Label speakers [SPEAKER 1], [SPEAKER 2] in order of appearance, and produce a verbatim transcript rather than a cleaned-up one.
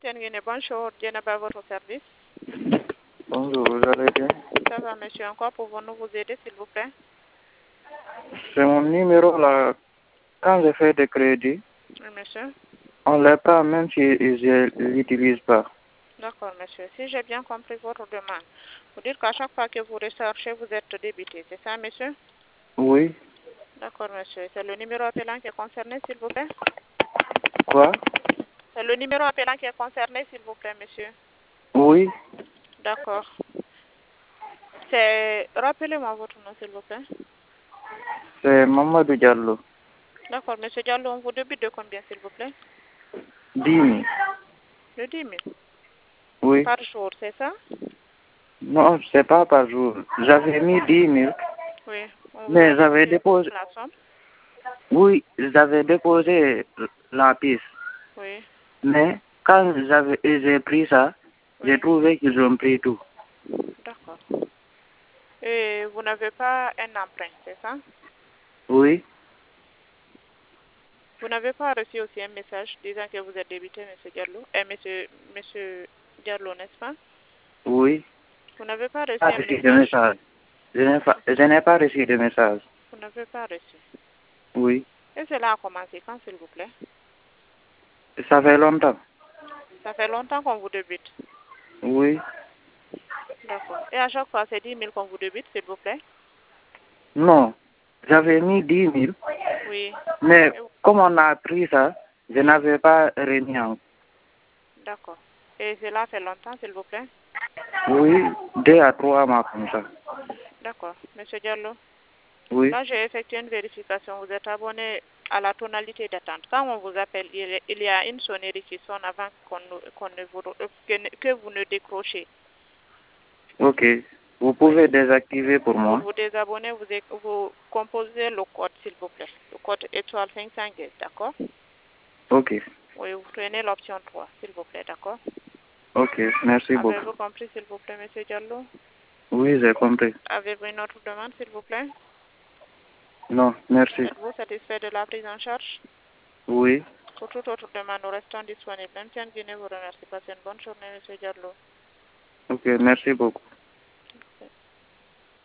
[SPEAKER 1] Tiens, bonjour, Djenaba à votre service.
[SPEAKER 2] Bonjour, vous allez bien?
[SPEAKER 1] Ça va, monsieur, encore pouvons-nous vous aider, s'il vous plaît?
[SPEAKER 2] C'est mon numéro là. Quand je fais des crédits,
[SPEAKER 1] Oui, monsieur.
[SPEAKER 2] on les prend même si je ne l'utilise pas.
[SPEAKER 1] D'accord, monsieur. Si j'ai bien compris votre demande, vous dites qu'à chaque fois que vous recherchez, vous êtes débité, c'est ça, monsieur?
[SPEAKER 2] Oui.
[SPEAKER 1] D'accord, monsieur. C'est le numéro appelant qui est concerné, s'il vous plaît?
[SPEAKER 2] Quoi?
[SPEAKER 1] C'est le numéro appelant qui est concerné, s'il vous plaît, monsieur?
[SPEAKER 2] Oui.
[SPEAKER 1] D'accord. C'est... Rappelez-moi votre nom, s'il vous plaît.
[SPEAKER 2] C'est Mamadou Diallo.
[SPEAKER 1] D'accord, monsieur Diallo, on vous débute de combien, s'il vous plaît?
[SPEAKER 2] dix mille.
[SPEAKER 1] De dix mille.
[SPEAKER 2] Oui.
[SPEAKER 1] Par jour, c'est ça?
[SPEAKER 2] Non, c'est pas par jour. J'avais mis dix mille.
[SPEAKER 1] Oui. On vous
[SPEAKER 2] Mais
[SPEAKER 1] a
[SPEAKER 2] j'avais
[SPEAKER 1] déduit
[SPEAKER 2] déposé.
[SPEAKER 1] la somme?
[SPEAKER 2] Oui, j'avais déposé la piste.
[SPEAKER 1] Oui.
[SPEAKER 2] Mais quand j'avais j'ai pris ça,
[SPEAKER 1] Oui.
[SPEAKER 2] j'ai trouvé qu'ils ont pris tout.
[SPEAKER 1] D'accord. Et vous n'avez pas un emprunt, c'est ça?
[SPEAKER 2] Oui.
[SPEAKER 1] Vous n'avez pas reçu aussi un message disant que vous êtes débité, monsieur Diallo? Eh, monsieur, monsieur Diallo, n'est-ce pas?
[SPEAKER 2] Oui.
[SPEAKER 1] Vous n'avez pas reçu
[SPEAKER 2] Pas
[SPEAKER 1] un
[SPEAKER 2] reçu de
[SPEAKER 1] message?
[SPEAKER 2] message. Je n'ai pas, je n'ai pas reçu de message.
[SPEAKER 1] Vous n'avez pas reçu.
[SPEAKER 2] Oui.
[SPEAKER 1] Et cela a commencé quand, s'il vous plaît?
[SPEAKER 2] Ça fait longtemps.
[SPEAKER 1] Ça fait longtemps qu'on vous débute.
[SPEAKER 2] Oui.
[SPEAKER 1] D'accord. Et à chaque fois, c'est dix mille qu'on vous débute, s'il vous plaît?
[SPEAKER 2] Non. J'avais mis dix mille.
[SPEAKER 1] Oui.
[SPEAKER 2] Mais
[SPEAKER 1] Et-
[SPEAKER 2] comme on a pris ça, je
[SPEAKER 1] oui.
[SPEAKER 2] n'avais pas remis en.
[SPEAKER 1] D'accord. Et cela fait longtemps, s'il vous plaît?
[SPEAKER 2] Oui, deux à trois mois comme ça.
[SPEAKER 1] D'accord. Monsieur Diallo,
[SPEAKER 2] Oui.
[SPEAKER 1] là, j'ai effectué une vérification. Vous êtes abonné à la tonalité d'attente. Quand on vous appelle, il y a une sonnerie qui sonne avant qu'on qu'on ne vous, que, que vous ne décrochez.
[SPEAKER 2] Ok. Vous
[SPEAKER 1] Oui.
[SPEAKER 2] pouvez désactiver pour
[SPEAKER 1] Pour
[SPEAKER 2] moi.
[SPEAKER 1] vous désabonner, vous, vous composez le code, s'il vous plaît. Le code étoile cinq cent dix, d'accord?
[SPEAKER 2] Ok.
[SPEAKER 1] Oui, vous prenez l'option trois, s'il vous plaît, d'accord?
[SPEAKER 2] Ok. Merci beaucoup.
[SPEAKER 1] Avez-vous compris, s'il vous plaît, monsieur Diallo?
[SPEAKER 2] Oui, j'ai compris.
[SPEAKER 1] Avez-vous une autre demande, s'il vous plaît?
[SPEAKER 2] Non, merci.
[SPEAKER 1] Êtes-vous satisfait de la prise en charge?
[SPEAKER 2] Oui.
[SPEAKER 1] Pour toute autre demande, nous restons disponibles. M T N Guinée vous remercie. Passez une bonne journée, monsieur Diallo.
[SPEAKER 2] Ok, merci beaucoup.